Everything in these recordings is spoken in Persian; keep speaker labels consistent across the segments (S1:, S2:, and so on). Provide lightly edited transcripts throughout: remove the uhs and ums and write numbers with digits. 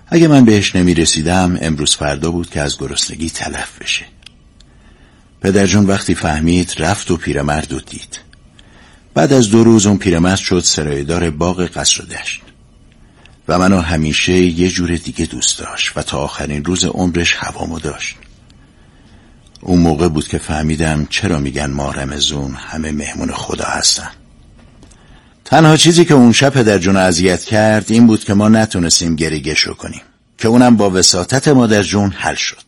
S1: اگه من بهش نمی رسیدم امروز فردا بود که از گرسنگی تلف بشه. پدرجون وقتی فهمید رفت و پیرمرد رو دید. بعد از 2 روز اون پیرمرد شد سرایدار باغ قصر و دشت و منو همیشه یه جور دیگه دوست داشت و تا آخرین روز عمرش هوامو داشت. اون موقع بود که فهمیدم چرا میگن ما رمضون همه مهمون خدا هستن. تنها چیزی که اون شب پدرجون اذیت کرد این بود که ما نتونستیم گریگشو کنیم که اونم با وساطت مادرجون حل شد.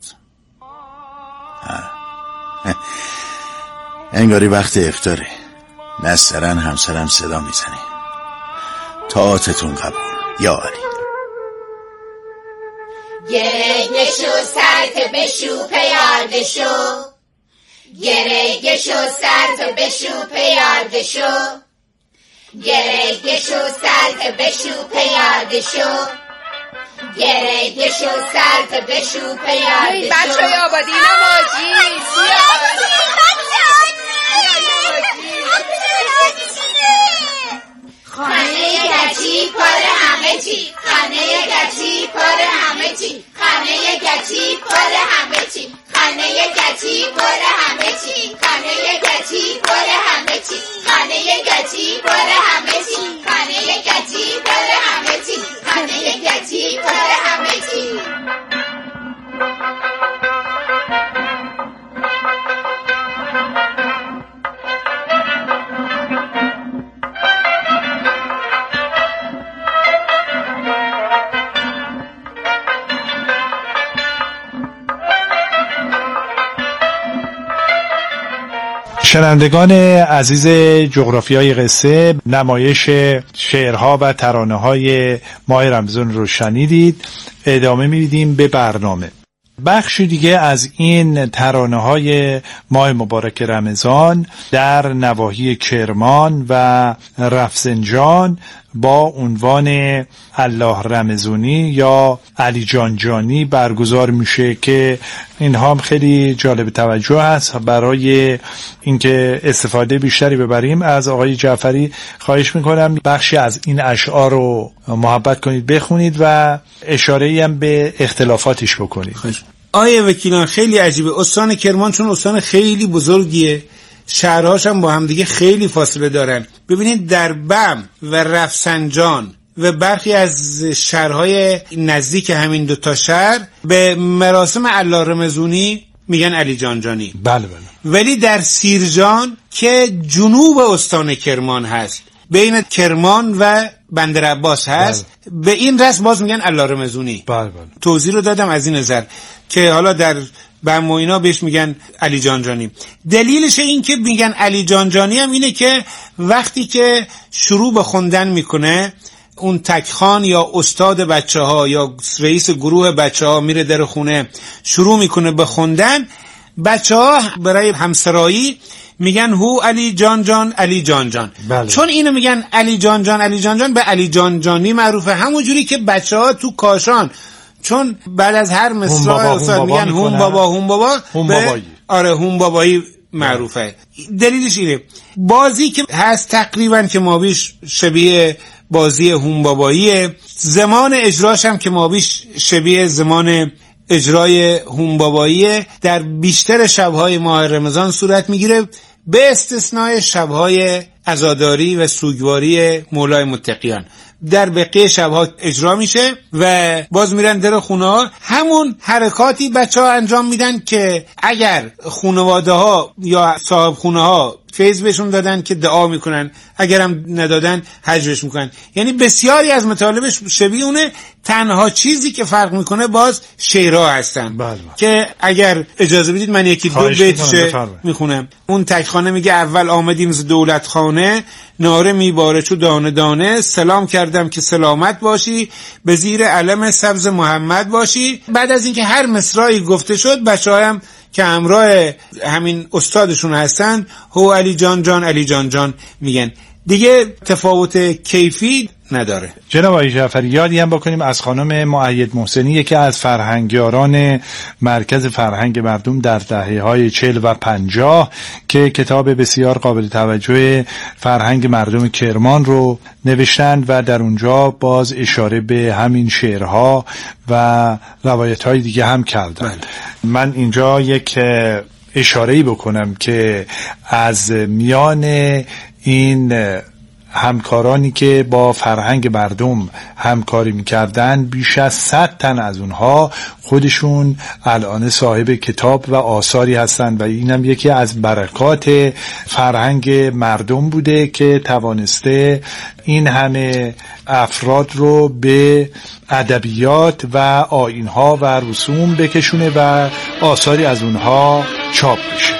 S1: انگاری وقت افطاره. نسترن همسرم صدا میزنه. طاعتتون قبول یا علی.
S2: گرگشو سرت بشو پیاردشو، گرگشو سرت بشو پیاردشو، گرگشو سرت بشو پیاردشو، گرگشو سرت بشو پیاردشو.
S3: بچه های آبادی نماجی
S2: خانه گچی پر همه چی، خانه گچی پر همه چی، خانه گچی پر همه چی، خانه گچی پر همه چی، خانه گچی پر همه چی، خانه گچی پر همه چی، خانه گچی پر همه چی، خانه گچی پر همه چی.
S4: شنوندگان عزیز جغرافیای قصه، نمایش شعرها و ترانه‌های ماه رمضان رو شنیدید. ادامه میدیم به برنامه. بخشی دیگه از این ترانه‌های ماه مبارک رمضان در نواحی کرمان و رفسنجان با عنوان الله رمضونی یا علی جان جانی برگزار میشه که اینها هم خیلی جالب توجه هست. برای اینکه استفاده بیشتری ببریم از آقای جعفری خواهش میکنم بخشی از این اشعار رو محبت کنید بخونید و اشاره‌ای هم به اختلافاتش بکنید.
S5: آیه وکیلان خیلی عجیبه. استان کرمان چون استان خیلی بزرگیه، شهرهاش هم با هم دیگه خیلی فاصله دارن. ببینید در بم و رفسنجان و برخی از شهرهای نزدیک همین 2 شهر به مراسم الله رمضونی میگن علی جان جانی.
S4: بله.
S5: ولی در سیرجان که جنوب استان کرمان هست، بین کرمان و بندر عباس هست، به این رسم باز میگن الله رمضونی.
S4: بله.
S5: توضیح رو دادم از این نظر که حالا در بم و اینا بهش میگن علی جان جانی. دلیلش این که میگن علی جان جانی هم اینه که وقتی که شروع به خوندن میکنه اون تکخان یا استاد بچه ها یا رئیس گروه بچه ها میره در خونه شروع میکنه به خوندن، بچه ها برای همسرایی میگن هو علی جان جان علی جان جان.
S4: بله.
S5: چون اینو میگن علی جان جان علی جان جان به علی جان جانی معروفه. همون جوری که بچه ها تو کاشان چون بعد از هر مصرع استاد میگن هون بابا آره هون بابایی معروفه. دلیلش اینه بازی که هست تقریبا که مابیش شبیه بازی هون باباییه، زمان اجراش هم که مابیش شبیه زمان اجرای هون باباییه. در بیشتر شبهای ماه رمضان صورت میگیره به استثنای شبهای عزاداری و سوگواری مولای متقیان. در بقیه شبها اجرا میشه و باز میرن در خونه ها. همون حرکاتی بچه ها انجام میدن که اگر خانواده ها یا صاحب خونه ها فیض بهشون دادن که دعا میکنن، اگرم ندادن حجبش میکنن. یعنی بسیاری از مطالبش شبیه اونه. تنها چیزی که فرق میکنه باز شعرها هستن.
S4: بله.
S5: که اگر اجازه بدید من یکی دو بیتش میخونم. اون تکخانه میگه اول آمدیم ز دولت خانه، ناره میباره چو دانه دانه، سلام کردم که سلامت باشی، به زیر علم سبز محمد باشی. بعد از اینکه هر مصرعی گفته شد بچه‌هایم که همراه همین استادشون هستن هو علی جان جان علی جان جان میگن. دیگه تفاوت کیفی نداره.
S4: جناب آقای جعفری یادی هم بکنیم از خانم مؤید محسنی، یکی از فرهنگیاران مرکز فرهنگ مردم در دهه‌های 40 و 50 که کتاب بسیار قابل توجه فرهنگ مردم کرمان رو نوشتند و در اونجا باز اشاره به همین شعرها و روایت‌های دیگه هم کردند. من اینجا یک اشاره‌ای بکنم که از میان این همکارانی که با فرهنگ مردم همکاری میکردن بیش از 100 تن از اونها خودشون الان صاحب کتاب و آثاری هستند و اینم یکی از برکات فرهنگ مردم بوده که توانسته این همه افراد رو به ادبیات و آیین‌ها و رسوم بکشونه و آثاری از اونها چاپ بشه.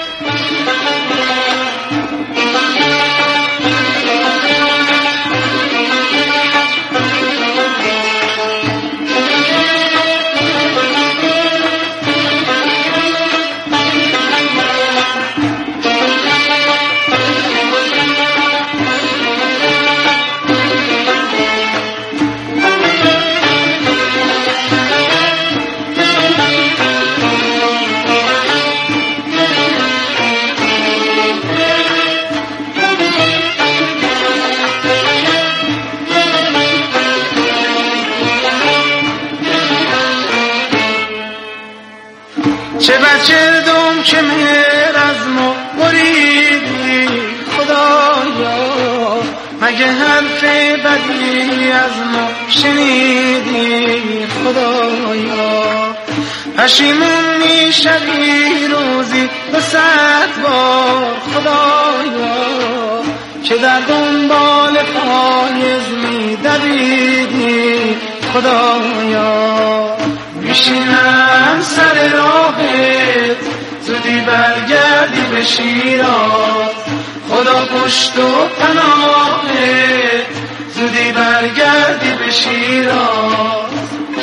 S6: چه بچردم که مهر از ما بریدی خدایا، مگه حرف بدی از ما شنیدی خدایا. پشیمون میشوی روزی به 100 بار خدایا، که در دنبال پایز میدویدی خدایا. میشینم سر راهت زودی برگردی به شیراز، خدا پشت و پناهت زودی برگردی به شیراز.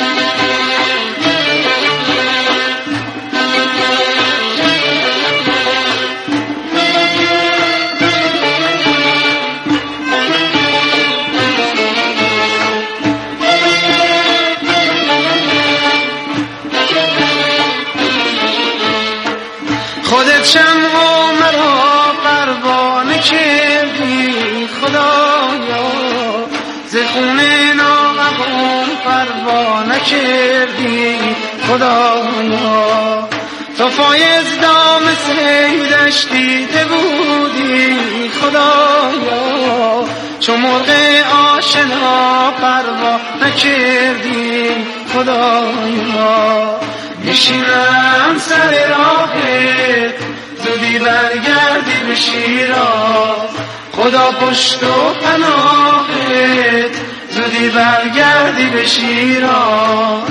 S6: خودت شمع و مرا پروانه کردی خدایا، ز خون ناغم پروانه کردی خدایا. تو فایز دام سیدش دیده بودی خدایا، چو مرغ آشنا پروانه کردی خدایا. میشینم سر راهت زودی برگردی به شیراز، خدا پشت و پناهت زودی برگردی به شیراز.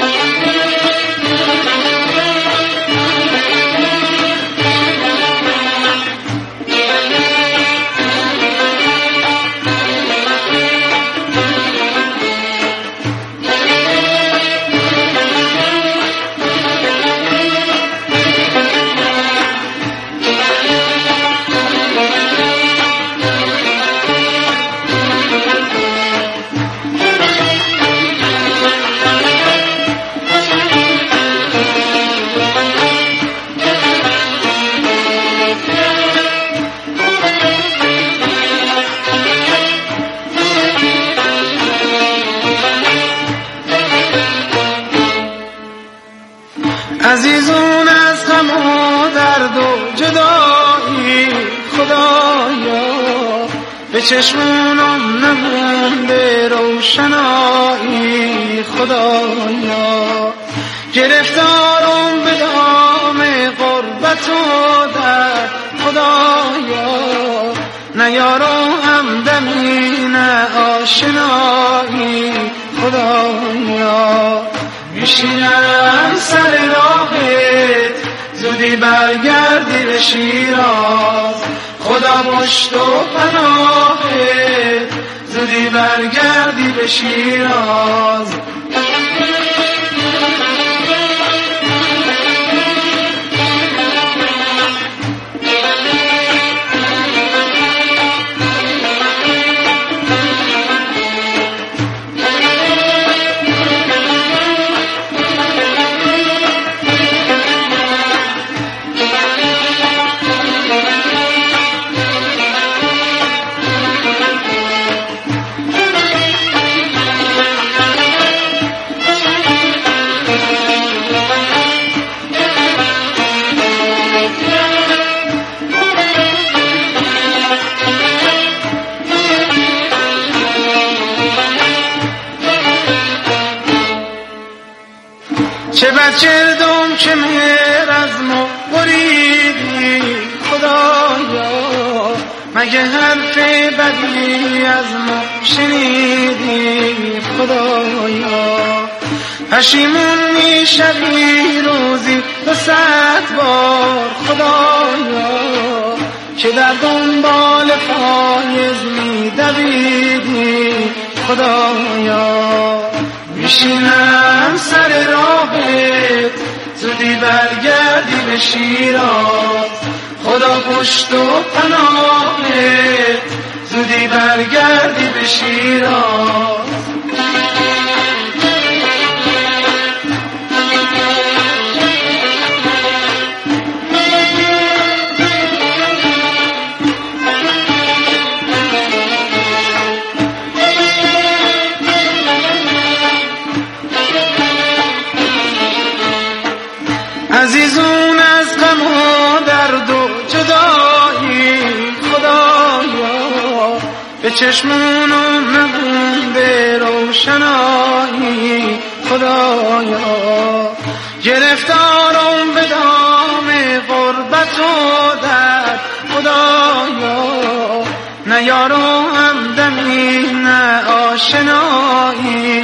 S6: عزیزون از غم و درد و جدایی خدایا، به چشمونم نمونده روشنایی خدایا. گرفتارم به دام غربت و درد خدایا، نه یارو همدمی نه آشنایی خدایا. میشینم سر راهت زودی برگردی به شیراز، خدا پشت و پناهت زودی برگردی به شیراز. چه بد کردم که مهر از ما بریدی خدایا، مگه حرف بدی از ما شنیدی خدایا. پشیمون میشوی روزی 200 بار خدایا، که در دنبال فایز میدویدی خدایا. میشینم سر راهت زودی برگردی به شیراز، خدا پشت و پناهت زودی برگردی به شیراز. عزیزون از غم و درد و جدایی خدایا، به چشمونم نمونده روشنایی خدایا. گرفتارم به دام غربت و درد خدایا، نه یارو همدمی نه آشنایی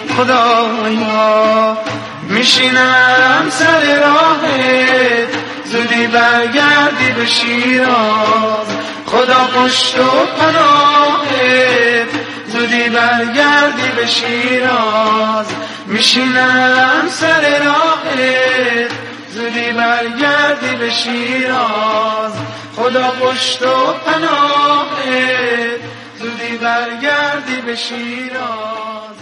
S6: خدایا. میشینم سر راهت زودی برگردی به شیراز، خدا پشت و پناهت زودی برگردی به شیراز. میشینم سر راهت زودی برگردی به شیراز، خدا پشت و پناهت زودی برگردی به شیراز.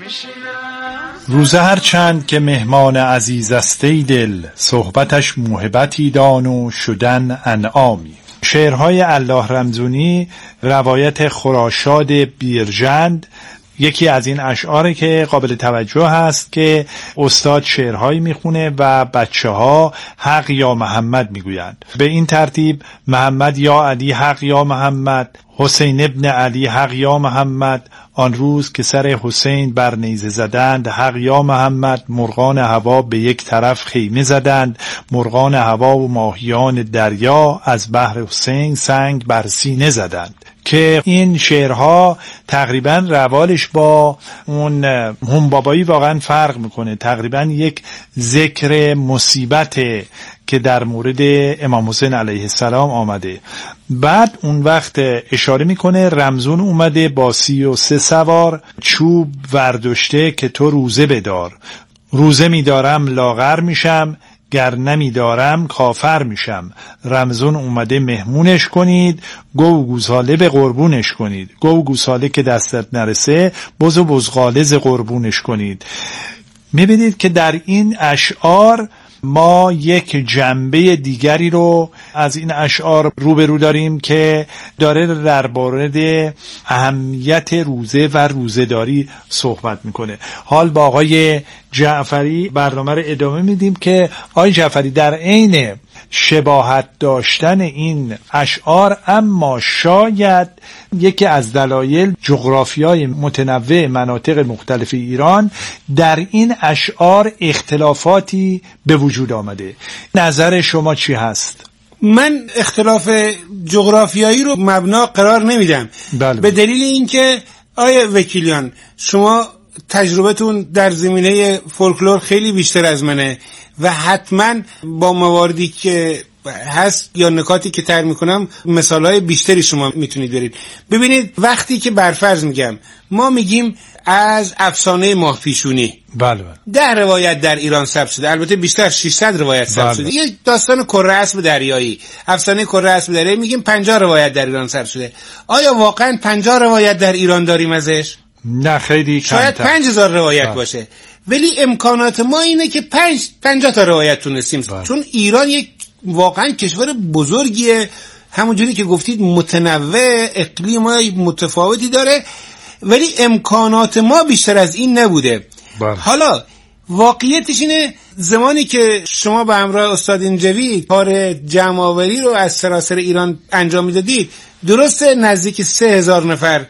S4: روزه هر چند که مهمان عزیز است ای دل، صحبتش موهبتی دان و شدن انعامی. شعرهای الله رمزونی روایت خراشاد بیرجند یکی از این اشعاره که قابل توجه هست که استاد شعرهایی میخونه و بچه ها حق یا محمد میگویند. به این ترتیب محمد یا علی حق یا محمد، حسین ابن علی حق یا محمد، آن روز که سر حسین بر نیزه زدند حق یا محمد، مرغان هوا به یک طرف خیمه زدند، مرغان هوا و ماهیان دریا از بحر حسین سنگ بر سینه زدند. که این شعرها تقریبا روالش با اون هم بابایی واقعا فرق میکنه. تقریبا یک ذکر مصیبت که در مورد امام حسین علیه السلام آمده. بعد اون وقت اشاره میکنه رمزون اومده با 33 سوار، چوب ورداشته که تو روزه بدار. روزه میدارم لاغر میشم، گر نمیدارم کافر میشم. رمزون اومده مهمونش کنید، گو گوساله به قربونش کنید. گو گوساله که دستت نرسه بز و بزغالز قربونش کنید. میبینید که در این اشعار ما یک جنبه دیگری رو از این اشعار روبرو داریم که داره در مورد اهمیت روزه و روزه‌داری صحبت میکنه. حال با آقای جعفری برنامه رو ادامه میدیم که آقای جعفری در عین شباهت داشتن این اشعار، اما شاید یکی از دلایل جغرافیای متنوع مناطق مختلف ایران در این اشعار اختلافاتی به وجود آمده. نظر شما چی هست؟
S5: من اختلاف جغرافیایی رو مبنا قرار نمیدم.
S4: بله.
S5: به دلیل اینکه آیا وکیلیان شما تجربتون در زمینه فولکلور خیلی بیشتر از منه و حتما با مواردی که هست یا نکاتی که طرح میکنم مثالهای بیشتری شما میتونید برید. ببینید وقتی که برفرض میگم ما میگیم از افسانه ماه پیشونی،
S4: بله
S5: 10 روایت در ایران ثبت شده، البته بیشتر 600 روایت ثبت شده. یه داستان کره اسب دریایی، افسانه کره اسب دریایی میگیم 50 روایت در ایران ثبت شده. آیا واقعا 50 روایت در ایران داریم ازش؟
S4: نه خیلی کمتر.
S5: شاید 5000 روایت باشه، ولی امکانات ما اینه که 50 تا روایت تونستیم. چون ایران یک واقعا کشور بزرگیه، همونجوری که گفتید متنوع، اقلیم‌های متفاوتی داره، ولی امکانات ما بیشتر از این نبوده. حالا واقعیتش اینه زمانی که شما به همراه استاد اینجوی کار جمع‌آوری رو از سراسر ایران انجام میدادید، درسته نزدیک 3000 نفر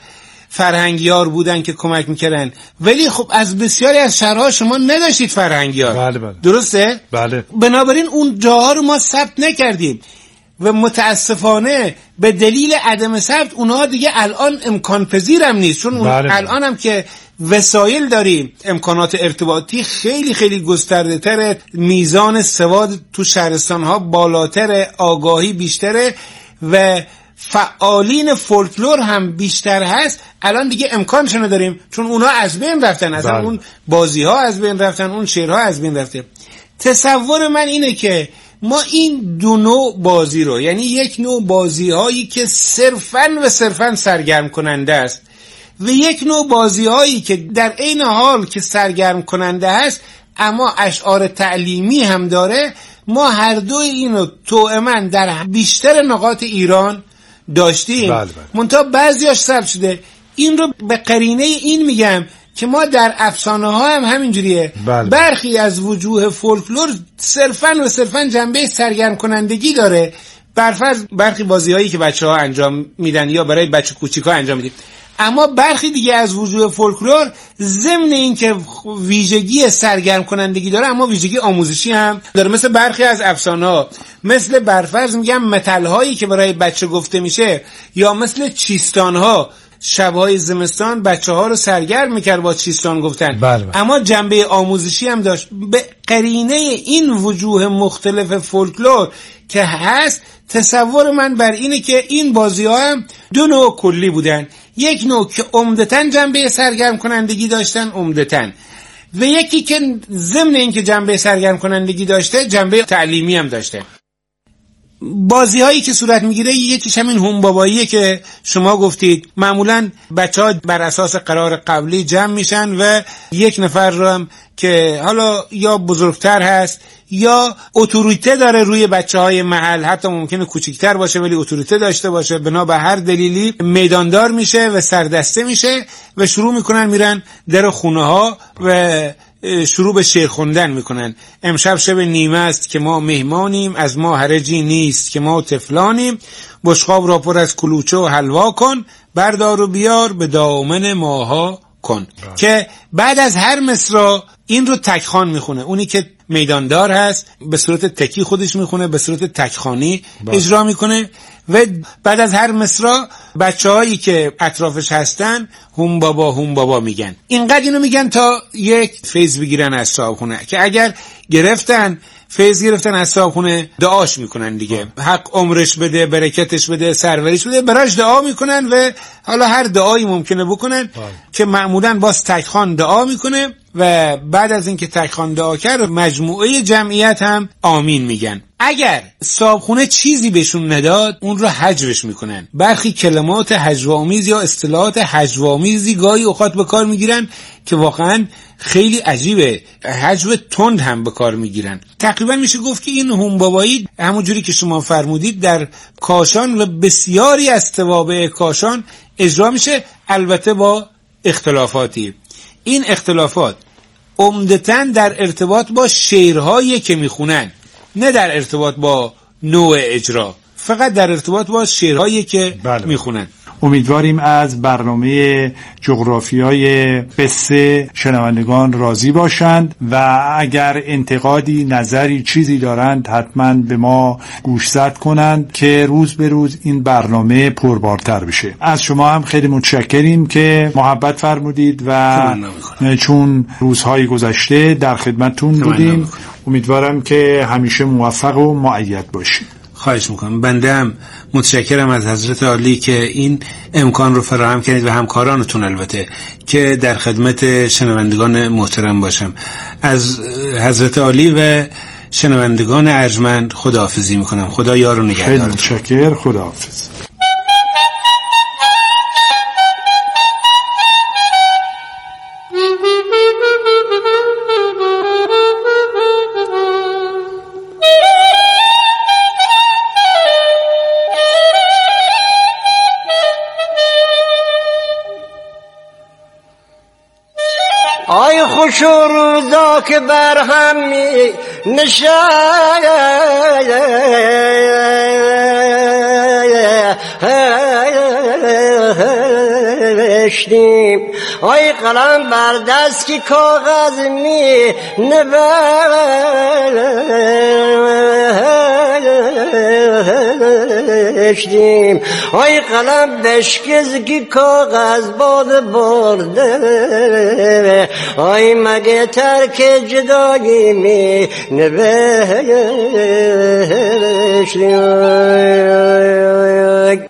S5: فرهنگیار بودن که کمک میکردن، ولی خب از بسیاری از شهرها شما نداشتید فرهنگیار.
S4: بله بله.
S5: درسته؟
S4: بله.
S5: بنابراین اون جاها رو ما ثبت نکردیم و متاسفانه به دلیل عدم ثبت اونها دیگه الان امکان پذیرم نیست، چون
S4: بله.
S5: الان هم که وسایل داریم، امکانات ارتباطی خیلی خیلی گسترده تره، میزان سواد تو شهرستان ها بالاتره، آگاهی بیشتره و فعالین فولکلور هم بیشتر هست. الان دیگه امکانشو نداریم چون اونا از بین رفتن، اصلا
S4: بله.
S5: اون بازی ها از بین رفتن، اون شعرها از بین رفته. تصور من اینه که ما این دو نوع بازی رو، یعنی یک نوع بازی هایی که صرفاً سرگرم کننده است و یک نوع بازی هایی که در عین حال که سرگرم کننده هست اما اشعار تعلیمی هم داره، ما هر دو اینو توأماً در بیشتر نقاط ایران داشتیم.
S4: بله بله.
S5: منتها بعضیاش ثبت شده. این رو به قرینه این میگم که ما در افسانه ها هم همینجوریه.
S4: بله.
S5: برخی از وجوه فولکلور صرفاً جنبه سرگرم کنندگی داره، برخی بازی هایی که بچه ها انجام میدن یا برای بچه کوچیک ها انجام میدن، اما برخی دیگه از وجوه فولکلور ضمن این که ویژگی سرگرم کنندگی داره اما ویژگی آموزشی هم داره، مثل برخی از افسانه ها، مثل برفرض میگم متل هایی که برای بچه گفته میشه، یا مثل چیستان ها، شبهای زمستان بچه ها رو سرگرم میکرد با چیستان گفتن.
S4: بله.
S5: اما جنبه آموزشی هم داشت. به قرینه این وجوه مختلف فولکلور که هست، تصور من بر اینه که این بازی ها هم دو نوع کلی بودن، یک نوع که عمدتاً جنبه سرگرم کنندگی داشتن عمدتاً، و یکی که ضمن این که جنبه سرگرم کنندگی داشته جنبه تعلیمی هم داشته. بازی هایی که صورت میگیره یکیش همین هوم باباییه که شما گفتید. معمولا بچه ها بر اساس قرار قبلی جمع میشن و یک نفر رو هم که حالا یا بزرگتر هست یا اتوریته داره روی بچه های محل، حتی ممکنه کوچکتر باشه ولی اتوریته داشته باشه، بنا به هر دلیلی میداندار میشه و سردسته میشه و شروع میکنن میرن در خونه ها و شروع به شعر خوندن میکنن. امشب شب نیمه است که ما مهمانیم، از ما حرجی نیست که ما طفلانیم، بشقاب را پر از کلوچه و حلوا کن، بردار و بیار به دامن ماها کن. که بعد از هر مصرع این رو تکخوان میخونه، اونی که میداندار هست به صورت تکی خودش میخونه، به صورت تکخوانی اجرا میکنه و بعد از هر مصرع بچه‌هایی که اطرافش هستن هوم بابا میگن. اینقدر اینو میگن تا یک فیض بگیرن از صاحبخونه، که اگر فیض گرفتن از صاحبخونه دعاش میکنن دیگه، حق عمرش بده، برکتش بده، سروریش بده، براش دعا میکنن و حالا هر دعایی ممکنه بکنن که معمولاً باز تکخوان دعا میکنه و بعد از اینکه تکخوان دعا کرد مجموعه جمعیت هم آمین میگن. اگر صاحبخونه چیزی بهشون نداد اون رو حجوش میکنن. برخی کلمات حجوآمیز یا اصطلاحات حجوآمیزی گاهی اوقات به کار میگیرن که واقعا خیلی عجیبه، حجو تند هم به کار میگیرن. تقریبا میشه گفت که این هوم بابایی همونجوری که شما فرمودید در کاشان و بسیاری از توابع کاشان اجرا میشه، البته با اختلافاتی. این اختلافات عمدتاً در ارتباط با شعرهایی که میخونن، نه در ارتباط با نوع اجرا، فقط در ارتباط با شعرهایی که میخونن.
S4: امیدواریم از برنامه جغرافیای قصه شنوندگان راضی باشند و اگر انتقادی، نظری، چیزی دارند حتما به ما گوشزد کنند که روز به روز این برنامه پربارتر بشه. از شما هم خیلی متشکریم که محبت فرمودید و چون روزهای گذشته در خدمتتون بودیم. امیدوارم که همیشه موفق و مؤید باشید.
S5: خواهش میکنم. بنده هم متشکرم از حضرت عالی که این امکان رو فراهم کردید و همکارانتون البته که در خدمت شنوندگان محترم باشم. از حضرت عالی و شنوندگان ارجمند خداحافظی میکنم. خدا یار و نگهدارتون.
S4: خیلی متشکر. خداحافظ.
S7: آی خوش و روزا که بر هم می نشد نوشتیم آی قلم بر دست که کاغذ می نوشتیم آی قلم بشکز که کاغذ باد برده آی مگه ترک جدایی می نوشتیم.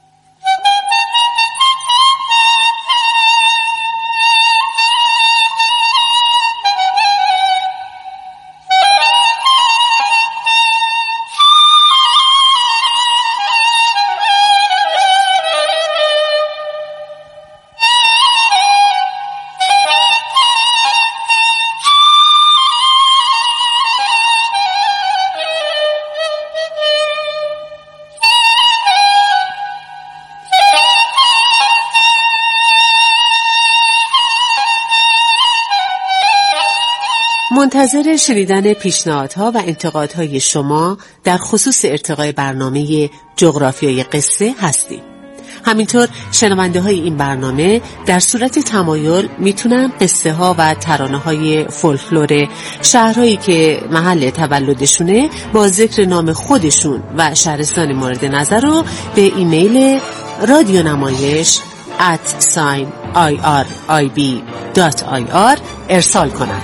S8: منتظر شنیدن پیشنهادها و انتقادهای شما در خصوص ارتقای برنامه جغرافیای قصه هستیم. همینطور شنونده های این برنامه در صورت تمایل میتونن قصه ها و ترانه های فولکلور شهرهایی که محل تولدشونه با ذکر نام خودشون و شهرستان مورد نظر رو به ایمیل radionamayesh@irib.ir ارسال کنن.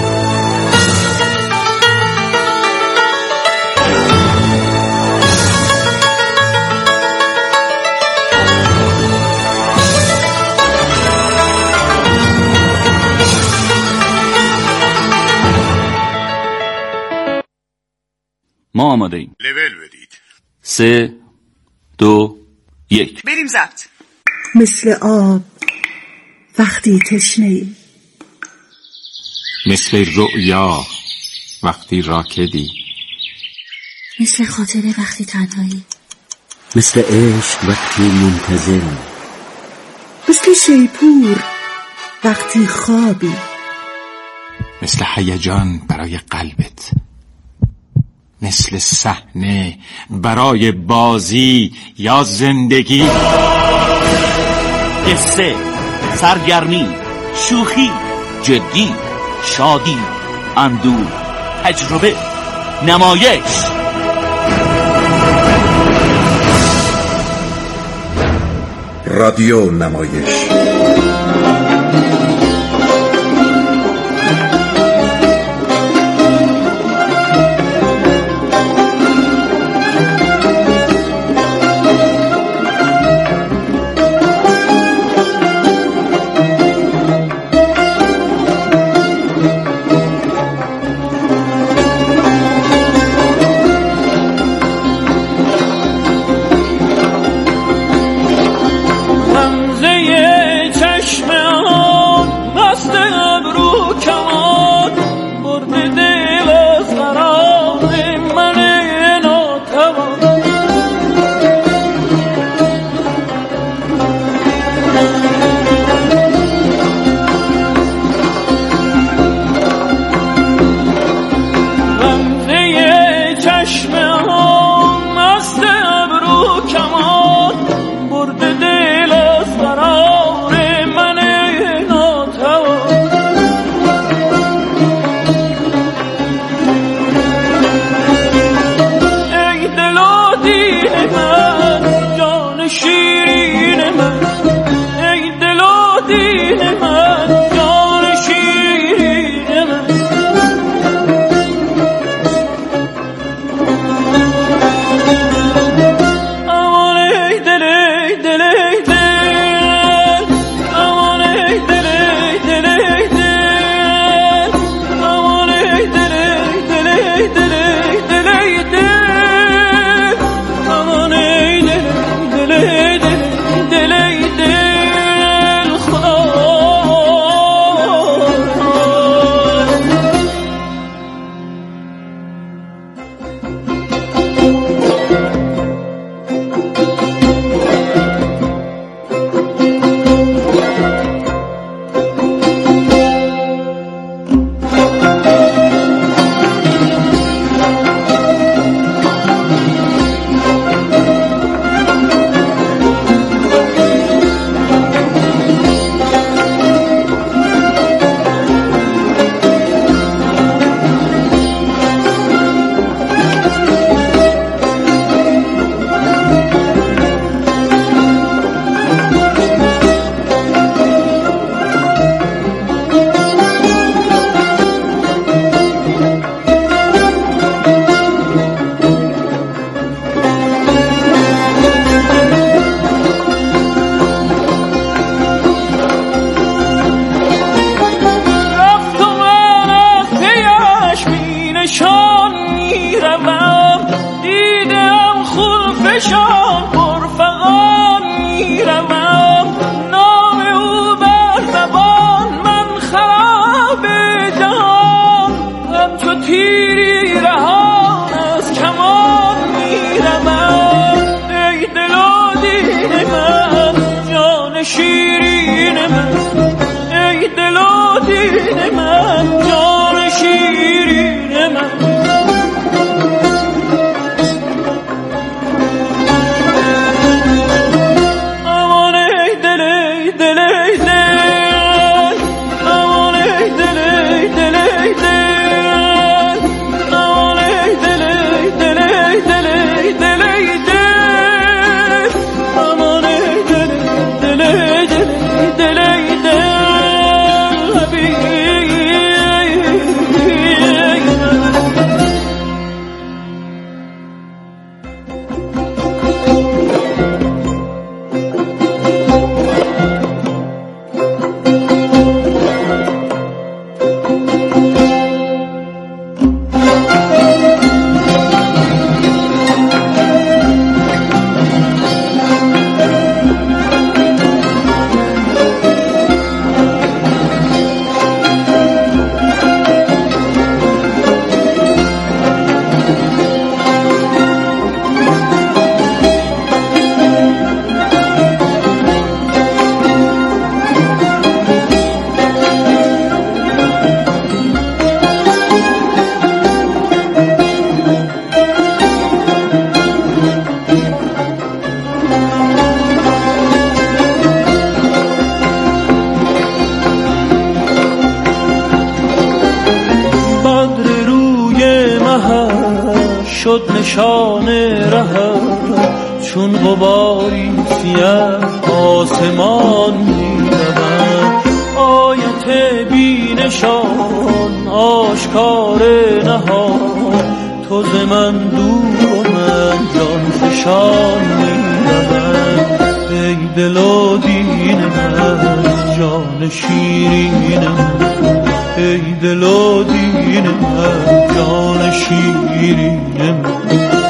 S9: ما آماده ایم.
S1: لول بدید.
S9: 3 2 1
S3: بریم ضبط.
S10: مثل آب وقتی تشنه‌ای،
S11: مثل رؤیا وقتی راکدی،
S10: مثل خاطره وقتی تنهایی،
S12: مثل عشق وقتی منتظری،
S10: مثل شیپور وقتی خوابی،
S11: مثل هیجان برای قلبت، مثل صحنه برای بازی یا زندگی.
S9: قصه، سرگرمی، شوخی، جدی، شادی، اندوه، تجربه، نمایش.
S13: رادیو نمایش.
S6: غمزه تیری رهان از کمان میرمد. ای دل و دین من جان شیرین من، ای دل و دین من جان شیرین من. شد نشان رهت چون غباری سیه آسمان می‌رود. آیت بی نشان آشکار نهان، تو ز من دور و من جان فشان می‌رود. ای دل و دین من جان شیرین من، ای دل و دین من جان شیرین من.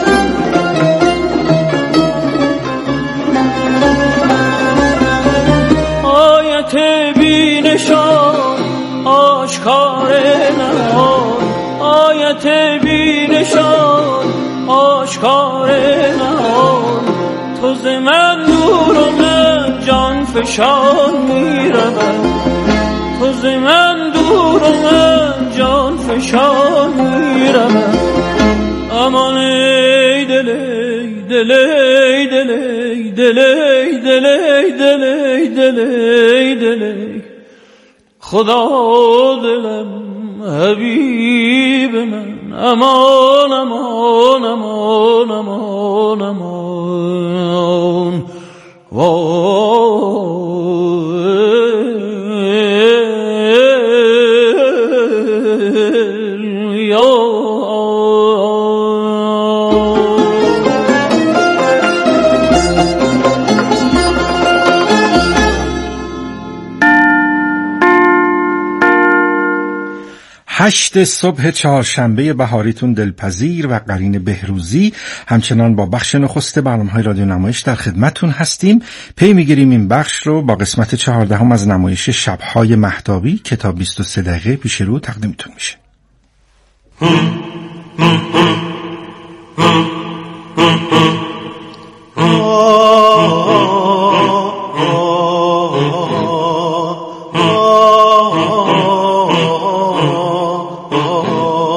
S6: آیت بی نشان آشکار نهان، آیت بی نشان آشکار نهان، تو ز من دور و من جان فشان می‌رود. تو ز من دور و من جان فشان می‌رود. امان ای دل ای دل ای دل ای دل ای دل ای دل ای دل ای دل ای خدا دلم حبیب من. امان امان امان امان امان
S13: هشت صبح چهارشنبه بهاریتون دلپذیر و قرین بهروزی همچنان با بخش نخست برنامه‌های رادیو نمایش در خدمتتون هستیم. پی میگیریم این بخش رو با قسمت 14 از نمایش شب‌های مهتابی که تا 23 دقیقه پیش رو تقدیمتون میشه.